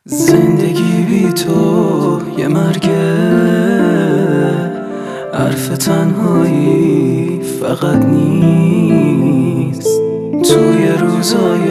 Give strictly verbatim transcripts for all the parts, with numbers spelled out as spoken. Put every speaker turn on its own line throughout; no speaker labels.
زندگی بی تو یه مرگه، حرف تنهایی فقط نیست. توی روزای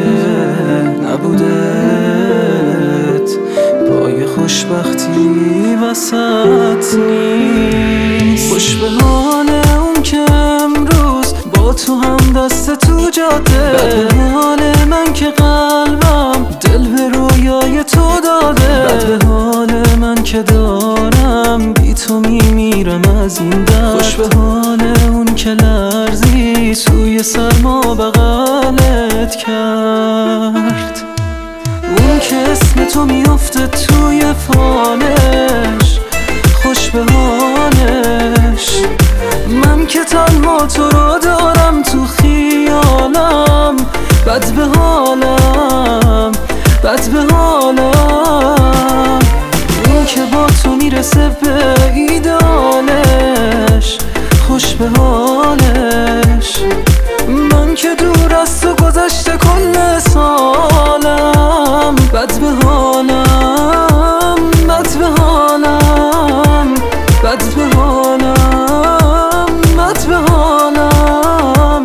نبودت پای خوشبختی وسط نیست. خوش به حال اون که امروز با تو هم دست تو جاده، بد به حال من که قلبم دل به رویای تو داده، بد به حال من که دارم بی تو میمیرم از این درد. خوش به حال اون که لرزی سوی سرما بغلت کرد، اون که اسم تو میافته توی فالش. خوش به حالش من که تنها تو رو دارم تو خیالم، بد به حالم بد به حالم. اون که با تو میرسه به ایدالش، خوش به حالش من که دور از تو گذشته کل سالم، بد به حالم بد به حالم بد به حالم بد به حالم.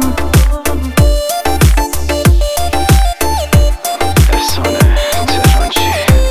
افسانه تهرانچی.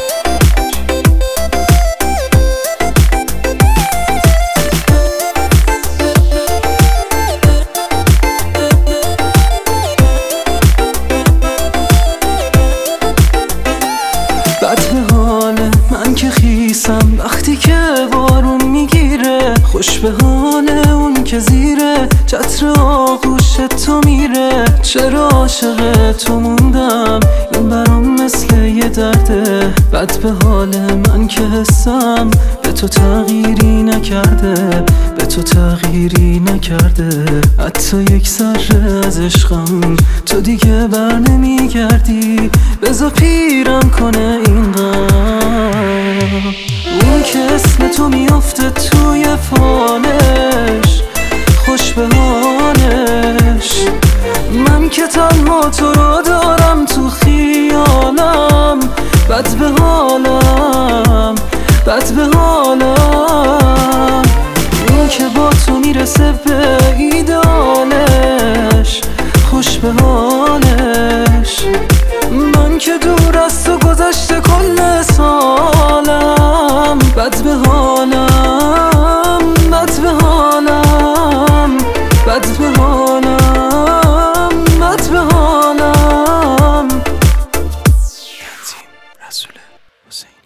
بد به حال من که خیسم وقتی که بارون میگیره، خوش به حال اون که زیره چتر آغوش تو میره. چرا عاشق تو موندم این برام مثل یه درده، بد به حال من که حسم به تو تغییری نکرده، به تو تغییری نکرده. حتی یک ذره از عشقم تو دیگه بر نمیگردی، بذار پیرم کنه این غم. اون که اسم تو میافته توی فالش، خوش به حالش من که تنها تو رو دارم تو خیالم، بد به حالم بد به حالم. اون که با تو میرسه به ایدالش، خوش به حالش من که دور از تو گذشته کل سالم، بد به حالم بد به حالم بد به حالم بد به حالم.
رسول حسینی.